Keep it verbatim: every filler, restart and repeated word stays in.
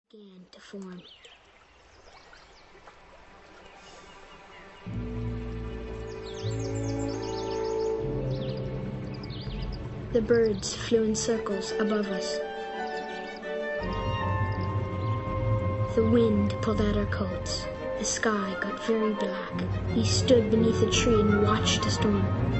began to form. The birds flew in circles above us. The wind pulled at our coats. The sky got very black. We stood beneath a tree and watched the storm.